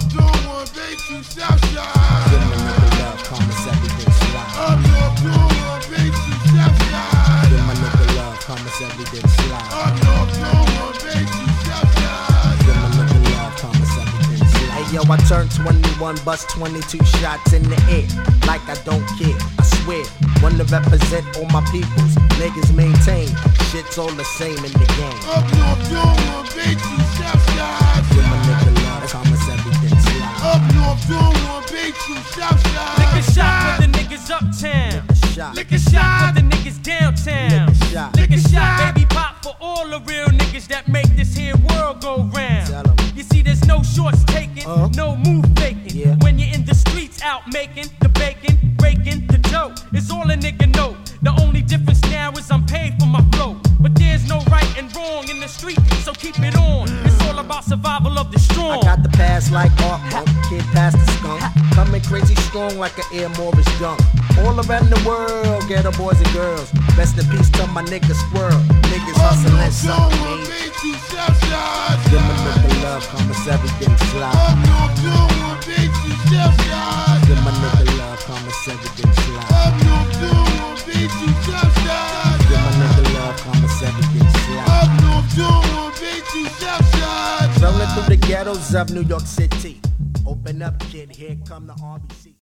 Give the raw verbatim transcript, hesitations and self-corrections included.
North, doing one, bay two, south side. Give my nigga love, promise everything slide. Up north, doing one, bay two, south side. Give my nigga love, promise everything slide. Up north, doing one, bay two, south side. Give my nigga love, promise everything slide. Hey yo, I turned twenty-one, bust twenty-two shots in the air. Like I don't care, I swear. Wanna represent all my peoples, niggas maintain. Shit's all the same in the game. Up north, doing one, bay two, south side. Give my nigga love, promise everything slide. Up north, doing one, bay two, south side. Lick a shot for the niggas uptown. Shot. Lick a shot for the niggas downtown. Lick a shot. Lick a shot, baby pop for all the real niggas that make this here world go round. Tell 'em. You see, there's no shorts taken, Uh-huh. no move faking. Yeah. When you're in the streets out making the bacon, breaking the dough, it's all a nigga know. The only difference now is I'm paid for my flow. But there's no right and wrong in the street, so keep it on. It's all about survival of the strong. I got the pass like Art Monk, kid past the skunk. Coming crazy strong like an Air Morris dunk. All around the world, ghetto boys and girls. Rest in peace to my nigga Squirrel. Niggas Up hustling north, something. doing one, bay two, south side. Give my nigga love, promise everything slide. Up north, doing one, bay two, south side. Give my nigga love, promise everything slide. Up north, doing one, bay two, south side. Give my nigga love, promise everything slide. Up north, doing one, bay two, south side. Rolling through the ghettos of New York City. Open up, kid, here come the R B C.